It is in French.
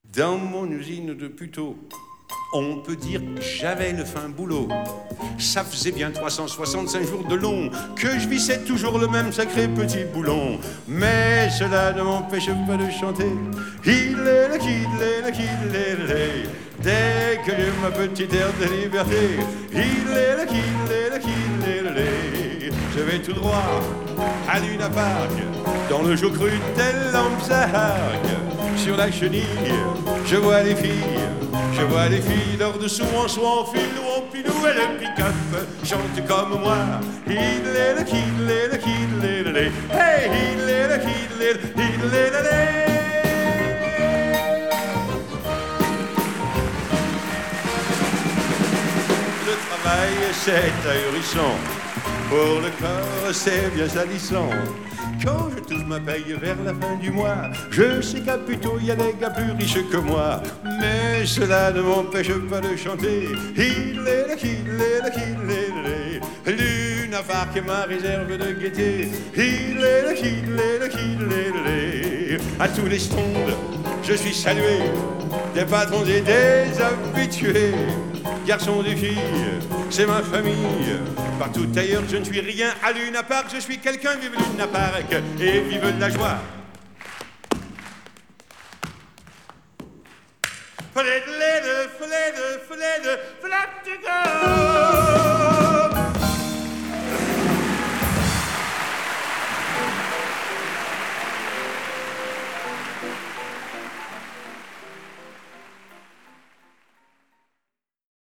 Dans mon usine de puteaux, on peut dire que j'avais le fin boulot. Ça faisait bien 365 jours de long que je vissais toujours le même sacré petit boulon. Mais cela ne m'empêche pas de chanter. Il est le kid, dès que j'ai ma petite air de liberté. Il est le kid, je vais tout droit à Luna Park, dans le jour cru tel Lamsac. Sur la chenille, je vois les filles lors de saut en fil ou en pilou et le pick-up chante comme moi. Il est le kid, hey, il est le kid, Le travail c'est ahurissant, pour le corps c'est bien salissant. Quand je touche ma paye vers la fin du mois, je sais qu'à plutôt il y a des gars plus riches que moi. Mais cela ne m'empêche pas de chanter. Il est le kid, Luna Park est ma réserve de gaieté. Il est le kid, à tous les stondes, je suis salué des patrons et des habitués. Garçons et filles, c'est ma famille. Partout ailleurs, je ne suis rien. À Luna Park, je suis quelqu'un. Vive Luna Park et vive la joie. Flap to go.